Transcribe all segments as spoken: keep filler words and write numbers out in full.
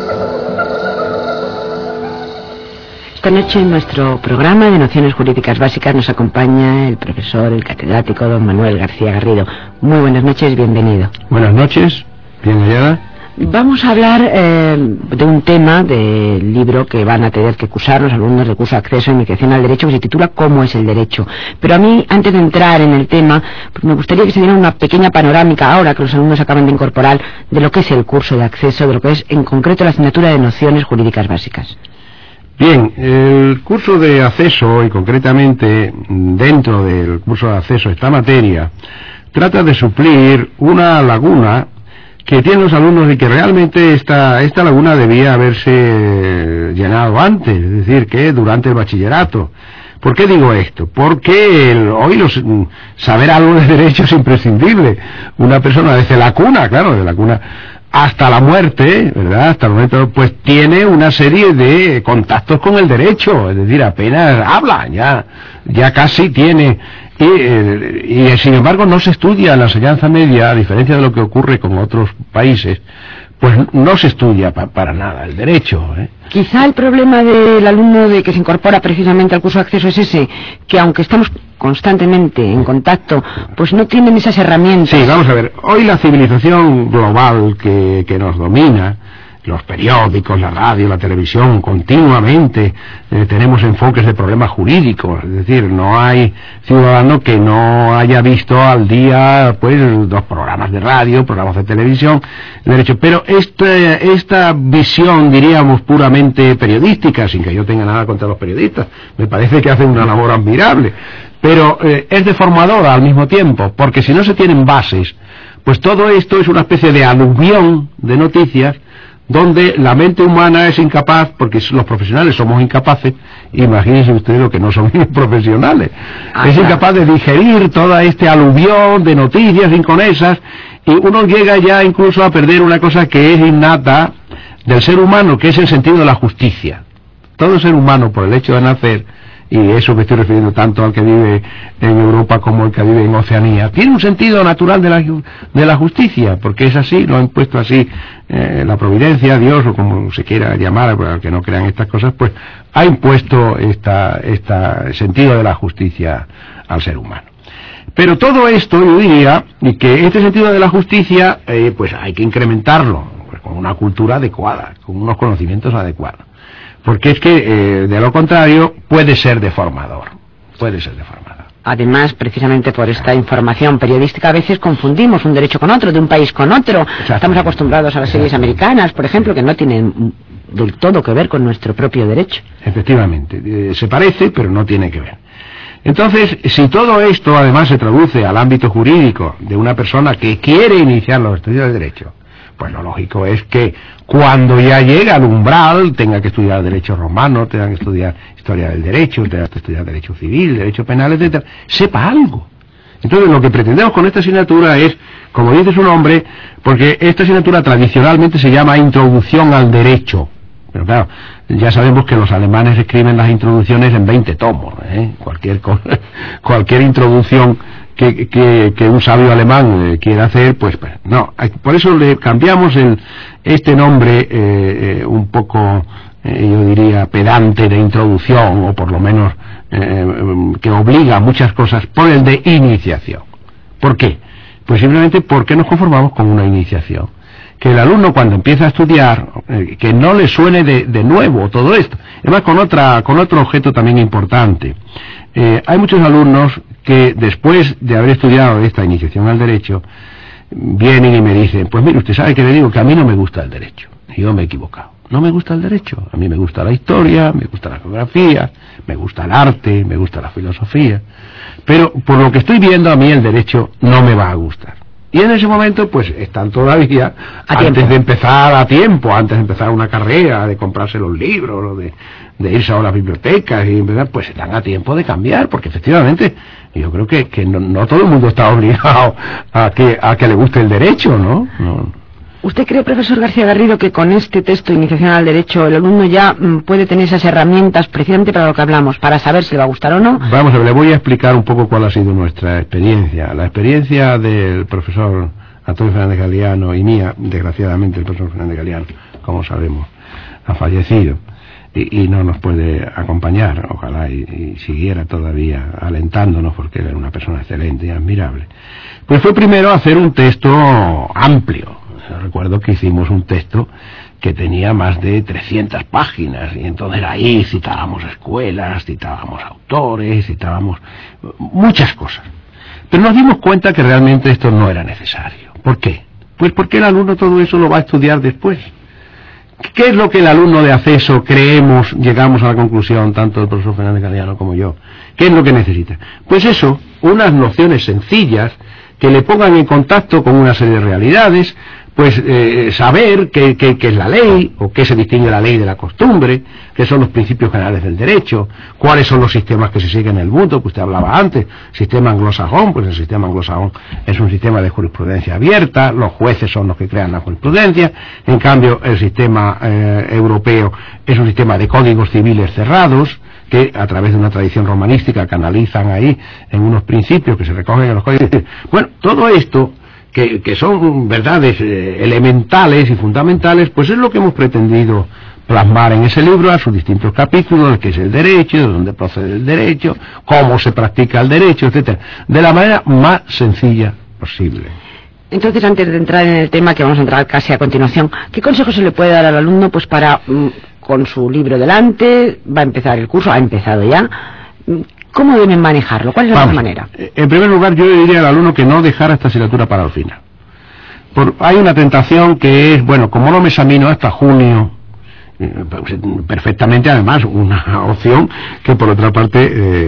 Esta noche en nuestro programa de Nociones Jurídicas Básicas nos acompaña el profesor, el catedrático don Manuel García Garrido. Muy buenas noches, bienvenido. Buenas noches, bien hallada. Vamos a hablar eh, de un tema del libro que van a tener que cursar los alumnos de curso de acceso a iniciación al derecho, que se titula ¿Cómo es el derecho? Pero a mí, antes de entrar en el tema, pues me gustaría que se diera una pequeña panorámica, ahora que los alumnos acaban de incorporar, de lo que es el curso de acceso, de lo que es en concreto la asignatura de Nociones Jurídicas Básicas. Bien, el curso de acceso, y concretamente dentro del curso de acceso a esta materia, trata de suplir una laguna que tienen los alumnos y que realmente esta, esta laguna debía haberse llenado antes, es decir, que durante el bachillerato. ¿Por qué digo esto? Porque el, hoy los, saber algo de derecho es imprescindible. Una persona desde la cuna, claro, de la cuna hasta la muerte, ¿verdad? Hasta el momento, pues tiene una serie de contactos con el derecho, es decir, apenas habla, ya, ya casi tiene. Y, y, y sin embargo no se estudia en la enseñanza media, a diferencia de lo que ocurre con otros países, pues no se estudia pa, para nada el derecho, ¿eh? Quizá el problema del alumno de que se incorpora precisamente al curso de acceso es ese, que aunque estamos constantemente en contacto, pues no tienen esas herramientas. Sí, vamos a ver, hoy la civilización global que, que nos domina, los periódicos, la radio, la televisión, continuamente eh, tenemos enfoques de problemas jurídicos, es decir, no hay ciudadano que no haya visto al día, pues, dos programas de radio, programas de televisión, derecho, pero esta, esta visión, diríamos, puramente periodística, sin que yo tenga nada contra los periodistas, me parece que hacen una labor admirable, pero eh, es deformadora al mismo tiempo, porque si no se tienen bases, pues todo esto es una especie de aluvión de noticias donde la mente humana es incapaz, porque los profesionales somos incapaces, imagínense ustedes lo que no son los profesionales, ah, es incapaz de digerir toda este aluvión de noticias inconexas, y uno llega ya incluso a perder una cosa que es innata del ser humano, que es el sentido de la justicia. Todo ser humano, por el hecho de nacer, y eso me estoy refiriendo tanto al que vive en Europa como al que vive en Oceanía, tiene un sentido natural de la, de la justicia, porque es así, lo ha impuesto así eh, la providencia, Dios, o como se quiera llamar, para que no crean estas cosas, pues ha impuesto esta, esta sentido de la justicia al ser humano. Pero todo esto, yo diría, que este sentido de la justicia, eh, pues hay que incrementarlo, pues, con una cultura adecuada, con unos conocimientos adecuados. Porque es que, eh, de lo contrario, puede ser deformador. Puede ser deformador. Además, precisamente por esta información periodística, a veces confundimos un derecho con otro, de un país con otro. Estamos acostumbrados a las series americanas, por ejemplo, que no tienen del todo que ver con nuestro propio derecho. Efectivamente. Eh, se parece, pero no tiene que ver. Entonces, si todo esto, además, se traduce al ámbito jurídico de una persona que quiere iniciar los estudios de derecho, pues lo lógico es que cuando ya llega al umbral tenga que estudiar derecho romano, tenga que estudiar historia del derecho, tenga que estudiar derecho civil, derecho penal, etcétera, sepa algo. Entonces lo que pretendemos con esta asignatura es, como dice su nombre, porque esta asignatura tradicionalmente se llama Introducción al Derecho. Pero claro, ya sabemos que los alemanes escriben las introducciones en veinte tomos, ¿eh? Cualquier cosa, cualquier introducción que, que, que un sabio alemán eh, quiera hacer, pues, pues no. Por eso le cambiamos el, este nombre eh, eh, un poco, eh, yo diría, pedante de introducción, o por lo menos eh, que obliga a muchas cosas, por el de iniciación. ¿Por qué? Pues simplemente porque nos conformamos con una iniciación. Que el alumno cuando empieza a estudiar, eh, que no le suene de, de nuevo todo esto. Además con otra, con otro objeto también importante. Eh, hay muchos alumnos que después de haber estudiado esta iniciación al derecho, vienen y me dicen, pues mire, usted sabe que le digo que a mí no me gusta el derecho. Y yo me he equivocado. No me gusta el derecho. A mí me gusta la historia, me gusta la geografía, me gusta el arte, me gusta la filosofía. Pero por lo que estoy viendo, a mí el derecho no me va a gustar. Y en ese momento, pues, están todavía, a antes tiempo. de empezar a tiempo, antes de empezar una carrera, de comprarse los libros, o de, de irse a las bibliotecas, y pues están a tiempo de cambiar, porque efectivamente, yo creo que, que no, no todo el mundo está obligado a que, a que le guste el derecho, ¿no? no. ¿Usted cree, profesor García Garrido, que con este texto de iniciación al derecho el alumno ya mm, puede tener esas herramientas precisamente para lo que hablamos, para saber si le va a gustar o no? Vamos a ver, le voy a explicar un poco cuál ha sido nuestra experiencia. La experiencia del profesor Antonio Fernández Galiano y mía, desgraciadamente el profesor Fernández Galiano, como sabemos, ha fallecido y, y no nos puede acompañar, ojalá y, y siguiera todavía alentándonos, porque era una persona excelente y admirable. Pues fue primero hacer un texto amplio. Recuerdo que hicimos un texto que tenía más de trescientas páginas, y entonces ahí citábamos escuelas, citábamos autores, citábamos muchas cosas. Pero nos dimos cuenta que realmente esto no era necesario. ¿Por qué? Pues porque el alumno todo eso lo va a estudiar después. ¿Qué es lo que el alumno de acceso creemos, llegamos a la conclusión, tanto el profesor Fernández Galeano como yo? ¿Qué es lo que necesita? Pues eso, unas nociones sencillas que le pongan en contacto con una serie de realidades, pues eh, saber qué, qué, qué es la ley, o qué se distingue la ley de la costumbre, qué son los principios generales del derecho, cuáles son los sistemas que se siguen en el mundo, que usted hablaba antes, sistema anglosajón, pues el sistema anglosajón es un sistema de jurisprudencia abierta, los jueces son los que crean la jurisprudencia, en cambio el sistema eh, europeo es un sistema de códigos civiles cerrados, que a través de una tradición romanística canalizan ahí en unos principios que se recogen en los códigos. Bueno, todo esto Que, que son verdades eh, elementales y fundamentales, pues es lo que hemos pretendido plasmar en ese libro a sus distintos capítulos, de qué es el derecho, de dónde procede el derecho, cómo se practica el derecho, etcétera, de la manera más sencilla posible. Entonces, antes de entrar en el tema, que vamos a entrar casi a continuación, ¿qué consejo se le puede dar al alumno pues para, con su libro delante, va a empezar el curso, ha empezado ya, ¿cómo deben manejarlo? ¿Cuál es la mejor manera? En primer lugar, yo le diría al alumno que no dejara esta asignatura para el final. Por, hay una tentación que es, bueno, como no me examino hasta junio, eh, perfectamente además una opción que por otra parte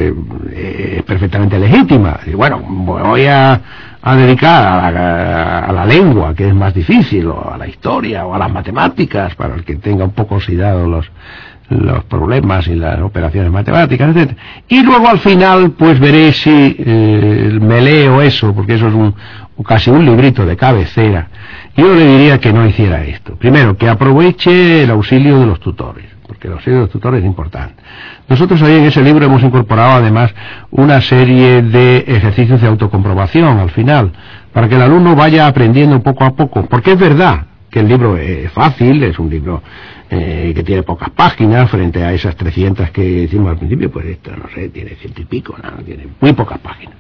eh, es perfectamente legítima. Y bueno, voy a, a dedicar a la, a la lengua, que es más difícil, o a la historia, o a las matemáticas, para el que tenga un poco oxidados los los problemas y las operaciones matemáticas, etcétera. Y luego al final pues veré si eh, me leo eso, porque eso es un casi un librito de cabecera. Yo le diría que no hiciera esto. Primero, que aproveche el auxilio de los tutores, porque el auxilio de los tutores es importante. Nosotros ahí en ese libro hemos incorporado además una serie de ejercicios de autocomprobación al final, para que el alumno vaya aprendiendo poco a poco, porque es verdad que el libro es fácil, es un libro eh, que tiene pocas páginas frente a esas trescientas que hicimos al principio, pues esto, no sé, tiene ciento y pico, no, tiene muy pocas páginas.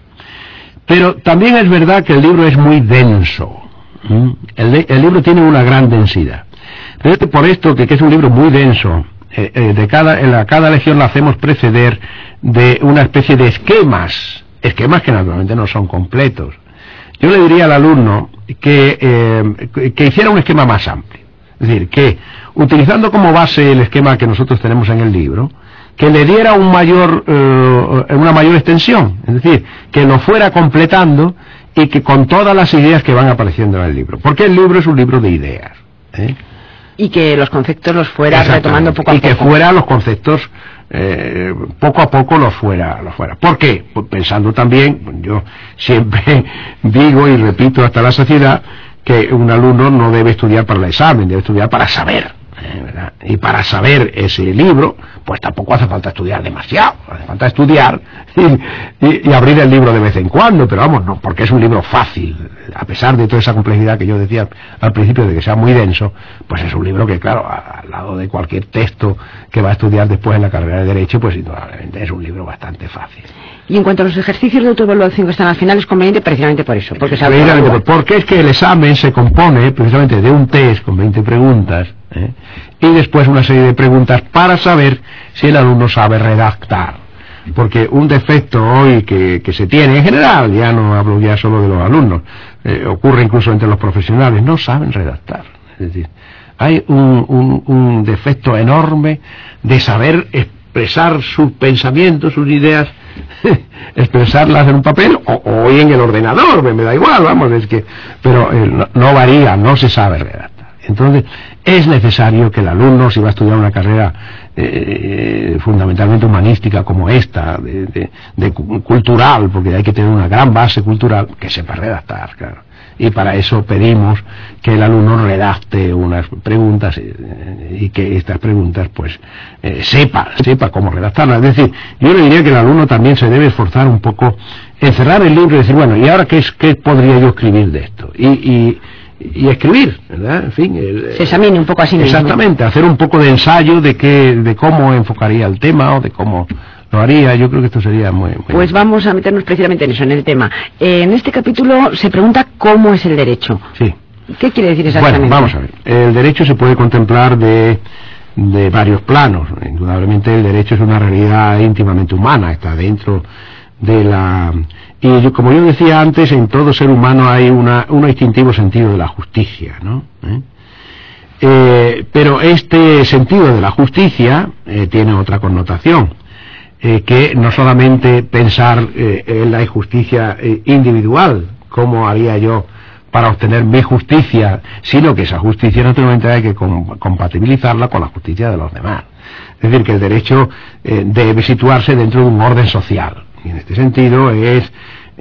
Pero también es verdad que el libro es muy denso. ¿Mm? El, el libro tiene una gran densidad. Pero es por esto que, que es un libro muy denso, eh, eh, de cada, en la, cada lección la hacemos preceder de una especie de esquemas, esquemas que naturalmente no son completos. Yo le diría al alumno que, eh, que hiciera un esquema más amplio. Es decir, que utilizando como base el esquema que nosotros tenemos en el libro, que le diera un mayor, eh, una mayor extensión. Es decir, que lo fuera completando y que con todas las ideas que van apareciendo en el libro. Porque el libro es un libro de ideas. ¿eh? Y que los conceptos los fuera retomando poco a y poco. Y que fuera los conceptos, eh, poco a poco los fuera, los fuera. ¿Por qué? Pues pensando también, yo siempre digo y repito hasta la saciedad, que un alumno no debe estudiar para el examen, debe estudiar para saber. Eh, ¿verdad? Y para saber ese libro, pues tampoco hace falta estudiar demasiado, hace falta estudiar y, y, y abrir el libro de vez en cuando, pero vamos, no, porque es un libro fácil, a pesar de toda esa complejidad que yo decía al principio de que sea muy denso, pues es un libro que, claro, al lado de cualquier texto que va a estudiar después en la carrera de Derecho, pues indudablemente es un libro bastante fácil. Y en cuanto a los ejercicios de autoevaluación que están al final, es conveniente precisamente por eso, porque, se porque es que el examen se compone precisamente de un test con veinte preguntas, ¿eh? y después una serie de preguntas para saber si el alumno sabe redactar. Porque un defecto hoy que, que se tiene en general, ya no hablo ya solo de los alumnos, eh, ocurre incluso entre los profesionales, no saben redactar. Es decir, hay un, un, un defecto enorme de saber expresar sus pensamientos, sus ideas, expresarlas en un papel o, o hoy en el ordenador, me, me da igual, vamos, es que, pero eh, no, no varía, no se sabe redactar. Entonces, es necesario que el alumno, si va a estudiar una carrera eh, fundamentalmente humanística como esta, de, de, de cultural, porque hay que tener una gran base cultural, que sepa redactar, claro. Y para eso pedimos que el alumno redacte unas preguntas eh, y que estas preguntas, pues, eh, sepa, sepa cómo redactarlas. Es decir, yo le diría que el alumno también se debe esforzar un poco en cerrar el libro y decir, bueno, ¿y ahora qué, es, qué podría yo escribir de esto? Y... y y escribir, ¿verdad? En fin, el, se examine un poco así mismo. Exactamente, hacer un poco de ensayo de qué, de cómo enfocaría el tema o de cómo lo haría. Yo creo que esto sería muy, muy pues vamos a meternos precisamente en eso, en el tema. Eh, en este capítulo se pregunta cómo es el derecho. Sí. ¿Qué quiere decir exactamente? Bueno, vamos a ver. El derecho se puede contemplar de, de varios planos. Indudablemente el derecho es una realidad íntimamente humana, está dentro de la... Y yo, como yo decía antes, en todo ser humano hay una, un instintivo sentido de la justicia, ¿no? ¿Eh? Eh, pero este sentido de la justicia eh, tiene otra connotación, eh, que no solamente pensar eh, en la injusticia eh, individual, cómo haría yo para obtener mi justicia, sino que esa justicia naturalmente hay que com compatibilizarla con la justicia de los demás. Es decir, que el derecho eh, debe situarse dentro de un orden social. Y en este sentido es,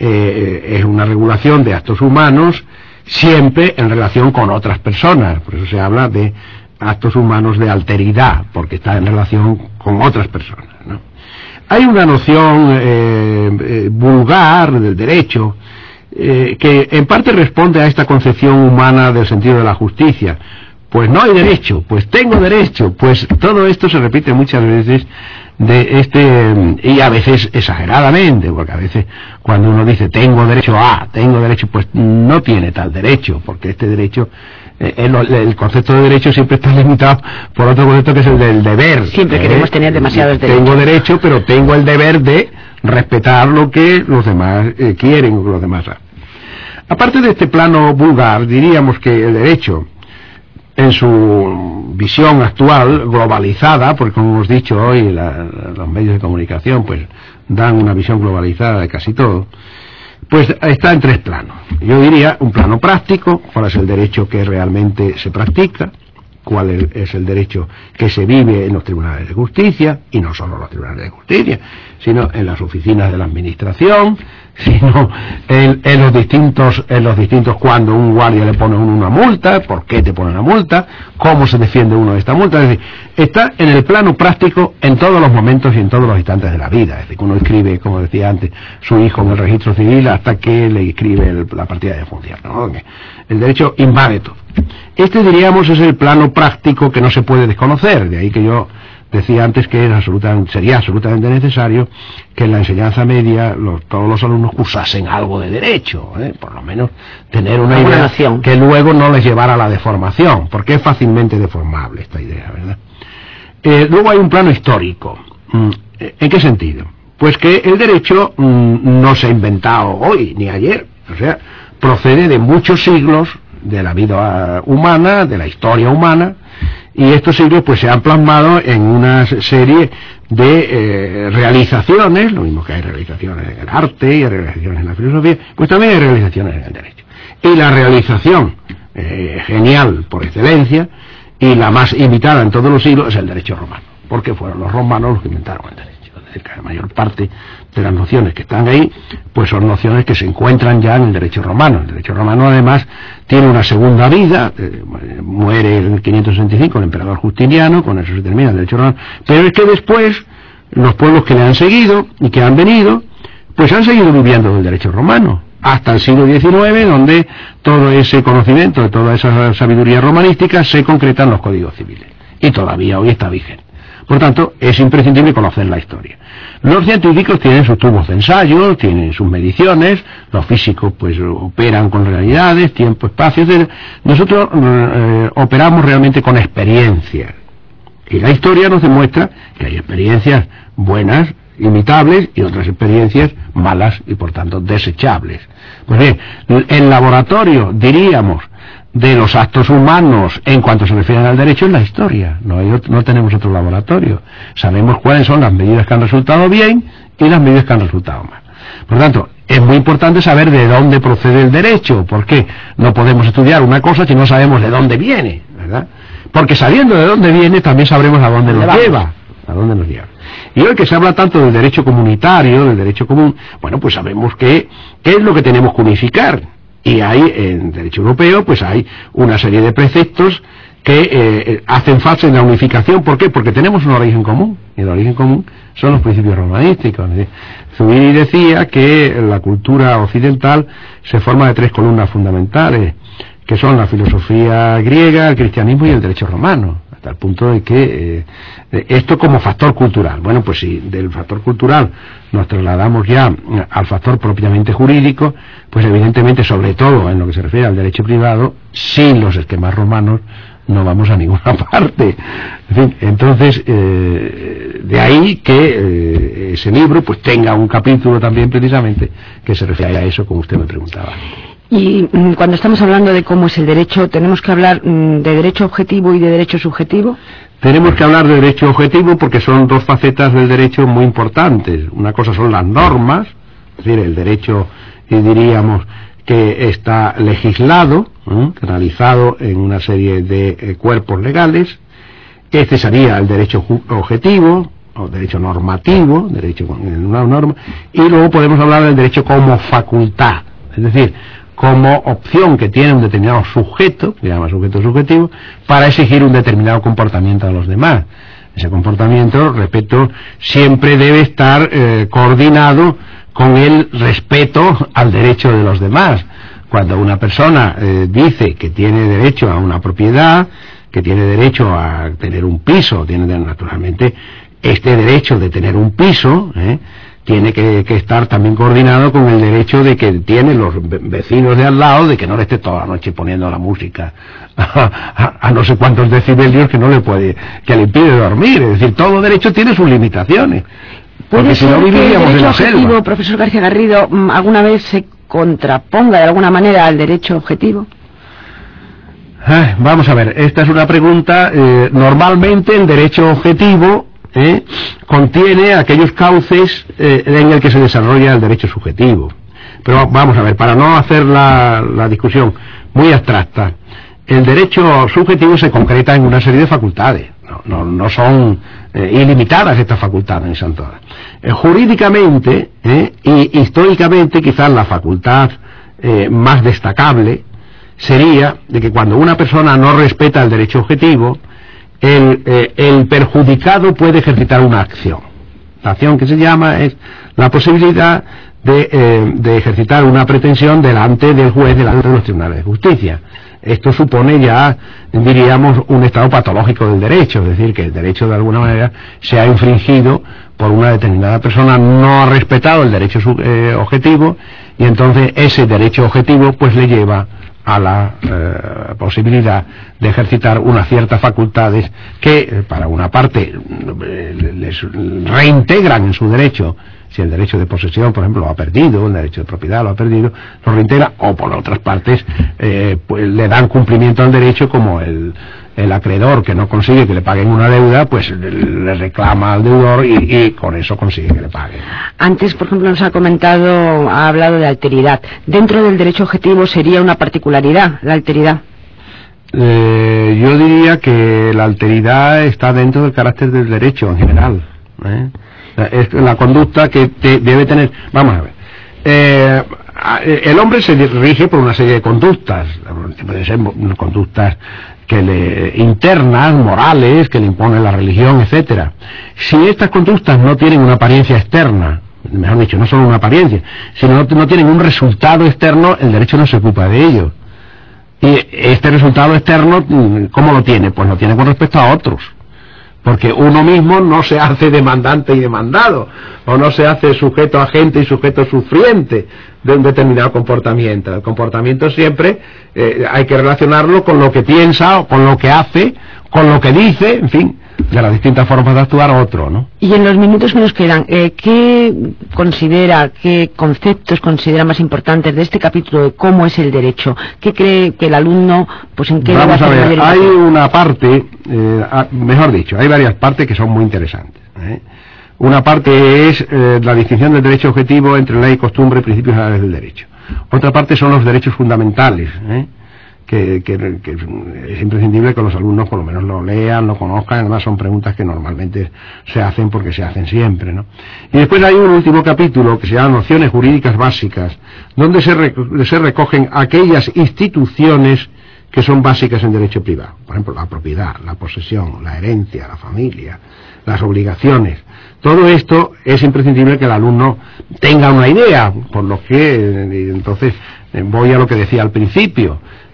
eh, es una regulación de actos humanos siempre en relación con otras personas. Por eso se habla de actos humanos de alteridad, porque está en relación con otras personas, ¿no? Hay una noción eh, eh, vulgar del derecho eh, que en parte responde a esta concepción humana del sentido de la justicia. Pues no hay derecho, pues tengo derecho, pues todo esto se repite muchas veces de este, y a veces exageradamente, porque a veces cuando uno dice tengo derecho a, tengo derecho, pues no tiene tal derecho, porque este derecho, eh, el, el concepto de derecho siempre está limitado por otro concepto que es el del deber. Siempre eh, queremos tener demasiados derechos. Tengo derecho, pero tengo el deber de respetar lo que los demás eh, quieren o que los demás hacen. Aparte de este plano vulgar, diríamos que el derecho, en su visión actual, globalizada, porque como hemos dicho hoy, la, los medios de comunicación pues dan una visión globalizada de casi todo, pues está en tres planos. Yo diría un plano práctico, cuál es el derecho que realmente se practica, cuál es el derecho que se vive en los tribunales de justicia, y no solo los tribunales de justicia, sino en las oficinas de la administración, sino en, en los distintos, en los distintos cuando un guardia le pone uno una multa, por qué te pone una multa, cómo se defiende uno de esta multa. Es decir, está en el plano práctico en todos los momentos y en todos los instantes de la vida. Es decir, que uno escribe, como decía antes, su hijo en el registro civil hasta que le escribe el, la partida de función, ¿no? El derecho invade todo. Este, diríamos, es el plano práctico que no se puede desconocer, de ahí que yo decía antes que era absolutamente, sería absolutamente necesario que en la enseñanza media los, todos los alumnos cursasen algo de derecho, ¿eh? Por lo menos tener una idea noción que luego no les llevara a la deformación, porque es fácilmente deformable esta idea, ¿verdad? Eh, luego hay un plano histórico. ¿En qué sentido? Pues que el derecho mmm, no se ha inventado hoy ni ayer, o sea, procede de muchos siglos de la vida humana, de la historia humana, y estos siglos pues se han plasmado en una serie de eh, realizaciones, lo mismo que hay realizaciones en el arte y hay realizaciones en la filosofía, pues también hay realizaciones en el derecho. Y la realización eh, genial por excelencia y la más imitada en todos los siglos es el derecho romano, porque fueron los romanos los que inventaron el derecho. Es decir, que la mayor parte de las nociones que están ahí pues son nociones que se encuentran ya en el derecho romano. El derecho romano además tiene una segunda vida, eh, muere en el quinientos sesenta y cinco el emperador Justiniano, con eso se termina el derecho romano, pero es que después los pueblos que le han seguido y que han venido pues han seguido viviendo del derecho romano hasta el siglo diecinueve, donde todo ese conocimiento, toda esa sabiduría romanística se concreta en los códigos civiles y todavía hoy está vigente. Por tanto, es imprescindible conocer la historia. Los científicos tienen sus tubos de ensayo, tienen sus mediciones, los físicos pues operan con realidades, tiempo, espacio, etcétera. Nosotros eh, operamos realmente con experiencias. Y la historia nos demuestra que hay experiencias buenas, imitables, y otras experiencias malas y por tanto desechables. Pues bien, el laboratorio, diríamos, de los actos humanos en cuanto se refieren al derecho es la historia. No, hay otro, no tenemos otro laboratorio. Sabemos cuáles son las medidas que han resultado bien y las medidas que han resultado mal. Por lo tanto, es muy importante saber de dónde procede el derecho, porque no podemos estudiar una cosa si no sabemos de dónde viene, ¿verdad? Porque sabiendo de dónde viene también sabremos a dónde nos lleva, a dónde nos lleva. Y hoy que se habla tanto del derecho comunitario, del derecho común, bueno, pues sabemos que qué es lo que tenemos que unificar. Y hay, en derecho europeo, pues hay una serie de preceptos que eh, hacen falta en la unificación. ¿Por qué? Porque tenemos un origen común, y el origen común son los principios romanísticos. Zubiri decía que la cultura occidental se forma de tres columnas fundamentales, que son la filosofía griega, el cristianismo y el derecho romano, hasta el punto de que eh, esto como factor cultural. Bueno, pues si del factor cultural nos trasladamos ya al factor propiamente jurídico, pues evidentemente, sobre todo en lo que se refiere al derecho privado, sin los esquemas romanos no vamos a ninguna parte. En fin, entonces, eh, de ahí que eh, ese libro pues tenga un capítulo también precisamente que se refiere a eso, como usted me preguntaba. Y mm, cuando estamos hablando de cómo es el derecho, ¿tenemos que hablar mm, de derecho objetivo y de derecho subjetivo? Tenemos que hablar de derecho objetivo porque son dos facetas del derecho muy importantes. Una cosa son las normas, es decir, el derecho, y diríamos, que está legislado, ¿eh? canalizado en una serie de eh, cuerpos legales. Este sería el derecho objetivo, o derecho normativo, derecho en una norma, y luego podemos hablar del derecho como facultad, es decir, como opción que tiene un determinado sujeto, que se llama sujeto subjetivo, para exigir un determinado comportamiento a los demás. Ese comportamiento, repito, siempre debe estar eh, coordinado con el respeto al derecho de los demás. Cuando una persona eh, dice que tiene derecho a una propiedad, que tiene derecho a tener un piso, tiene naturalmente este derecho de tener un piso, ¿eh? tiene que, que estar también coordinado con el derecho de que tienen los vecinos de al lado de que no le esté toda la noche poniendo la música a, a, a no sé cuántos decibelios que no le puede, que le impide dormir. Es decir, todo derecho tiene sus limitaciones. ¿Puede ser no que el derecho objetivo, profesor García Garrido, alguna vez se contraponga de alguna manera al derecho objetivo? Ah, vamos a ver, esta es una pregunta. Eh, normalmente el derecho objetivo ¿Eh? contiene aquellos cauces eh, en el que se desarrolla el derecho subjetivo. Pero vamos a ver, para no hacer la, la discusión muy abstracta, el derecho subjetivo se concreta en una serie de facultades. No, no, no son eh, ilimitadas estas facultades, son todas. Eh, jurídicamente eh, y históricamente, quizás la facultad eh, más destacable sería de que cuando una persona no respeta el derecho objetivo, El, eh, el perjudicado puede ejercitar una acción. La acción que se llama es la posibilidad de, eh, de ejercitar una pretensión delante del juez, delante de los tribunales de justicia. Esto supone ya, diríamos, un estado patológico del derecho, es decir, que el derecho de alguna manera se ha infringido por una determinada persona, no ha respetado el derecho eh, objetivo, y entonces ese derecho objetivo pues le lleva a la eh, posibilidad de ejercitar unas ciertas facultades que, eh, para una parte, eh, les reintegran en su derecho. Si el derecho de posesión, por ejemplo, lo ha perdido, el derecho de propiedad lo ha perdido, lo reintegra, o por otras partes, eh, pues le dan cumplimiento al derecho, como el, el acreedor que no consigue que le paguen una deuda, pues le reclama al deudor y, y con eso consigue que le paguen. Antes, por ejemplo, nos ha comentado, ha hablado de alteridad. Dentro del derecho objetivo sería una particularidad, la alteridad. Eh, yo diría que la alteridad está dentro del carácter del derecho en general, ¿eh? Es la conducta que te debe tener. Vamos a ver, eh, el hombre se rige por una serie de conductas, pueden ser conductas que le internas, morales, que le impone la religión, etcétera. Si estas conductas no tienen una apariencia externa, mejor dicho, no solo una apariencia, sino no, no tienen un resultado externo, el derecho no se ocupa de ello. Y este resultado externo, ¿cómo lo tiene? Pues lo tiene con respecto a otros. Porque uno mismo no se hace demandante y demandado, o no se hace sujeto agente y sujeto sufriente de un determinado comportamiento. El comportamiento siempre eh, hay que relacionarlo con lo que piensa, o con lo que hace, con lo que dice, en fin, de las distintas formas de actuar otro, ¿no? Y en los minutos que nos quedan, eh, ¿qué considera, qué conceptos considera más importantes de este capítulo de cómo es el derecho? ¿Qué cree que el alumno, pues en qué... Vamos a ver, hay una parte, eh, mejor dicho, hay varias partes que son muy interesantes, ¿eh? Una parte es eh, la distinción del derecho objetivo entre ley, costumbre y principios generales del derecho. Otra parte son los derechos fundamentales, ¿eh? Que, que, que es imprescindible que los alumnos por lo menos lo lean, lo conozcan. Además son preguntas que normalmente se hacen porque se hacen siempre, ¿no? Y después hay un último capítulo que se llama Nociones Jurídicas Básicas, donde se, re, se recogen aquellas instituciones que son básicas en derecho privado. Por ejemplo, la propiedad, la posesión, la herencia, la familia, las obligaciones. Todo esto es imprescindible que el alumno tenga una idea, por lo que entonces voy a lo que decía al principio.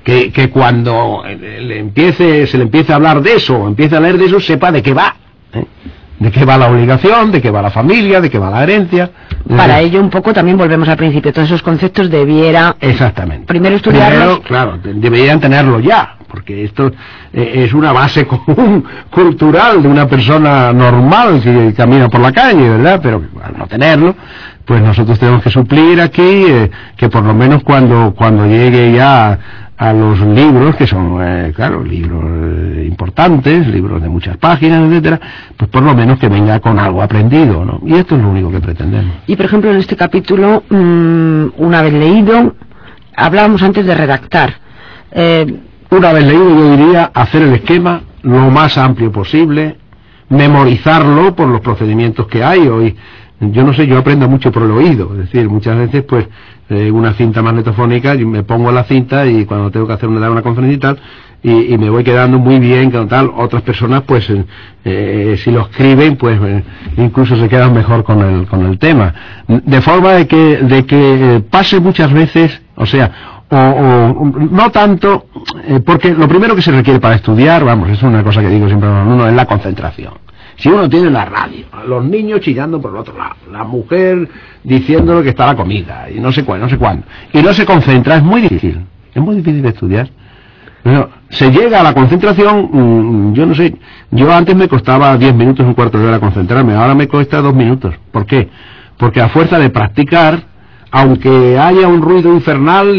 que, que cuando le empiece, se le empiece a hablar de eso, o empiece a leer de eso, sepa de qué va, ¿eh? De qué va la obligación, de qué va la familia, de qué va la herencia. Para ello un poco también volvemos al principio, todos esos conceptos debiera exactamente primero estudiarlos. Primero, claro, deberían tenerlo ya, porque esto eh, es una base común cultural de una persona normal que camina por la calle, ¿verdad? Pero al no tenerlo, pues nosotros tenemos que suplir aquí eh, que por lo menos cuando cuando llegue ya a los libros, que son, eh, claro, libros eh, importantes, libros de muchas páginas, etcétera, pues por lo menos que venga con algo aprendido, ¿no? Y esto es lo único que pretendemos. Y por ejemplo en este capítulo, mmm, una vez leído, hablábamos antes de redactar. Eh, una vez leído yo diría hacer el esquema lo más amplio posible, memorizarlo por los procedimientos que hay hoy. Yo no sé, yo aprendo mucho por el oído, es decir, muchas veces pues eh, una cinta magnetofónica, yo me pongo la cinta y cuando tengo que hacer una, dar una conferencia y tal, y, y me voy quedando muy bien con tal. Otras personas pues eh, eh, si lo escriben pues eh, incluso se quedan mejor con el con el tema, de forma de que de que pase muchas veces, o sea, o, o no tanto eh, porque lo primero que se requiere para estudiar, vamos, es una cosa que digo siempre a uno, es la concentración. Si uno tiene la radio, los niños chillando por el otro lado, la mujer diciéndole que está la comida, y no sé cuál, no sé cuándo, y no se concentra, es muy difícil, es muy difícil de estudiar. Bueno, se llega a la concentración, mmm, yo no sé, yo antes me costaba diez minutos, un cuarto de hora concentrarme, ahora me cuesta dos minutos. ¿Por qué? Porque a fuerza de practicar, aunque haya un ruido infernal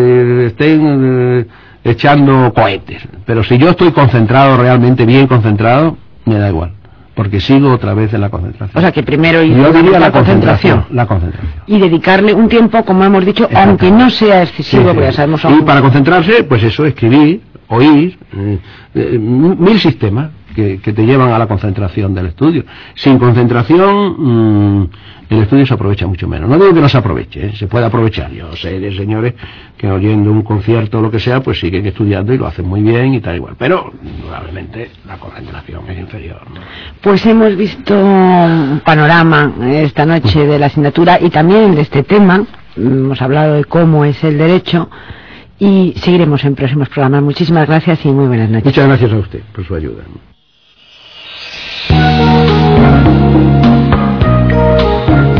y estén eh, echando cohetes, pero si yo estoy concentrado, realmente bien concentrado, me da igual. Porque sigo otra vez en la concentración. O sea que primero yo diría la, la concentración, concentración. La concentración. Y dedicarle un tiempo, como hemos dicho, aunque no sea excesivo, sí, sí. Porque ya sabemos... Y para concentrarse, pues eso, escribir, oír, eh, eh, mil sistemas que, que te llevan a la concentración del estudio. Sin concentración, mmm, el estudio se aprovecha mucho menos. No digo que no se aproveche, ¿eh? Se puede aprovechar. Yo sé de señores que oyendo un concierto o lo que sea, pues siguen estudiando y lo hacen muy bien y tal igual. Pero, probablemente, la concentración es inferior, ¿no? Pues hemos visto un panorama esta noche de la asignatura y también de este tema. Hemos hablado de cómo es el derecho y seguiremos en próximos programas. Muchísimas gracias y muy buenas noches. Muchas gracias a usted por su ayuda.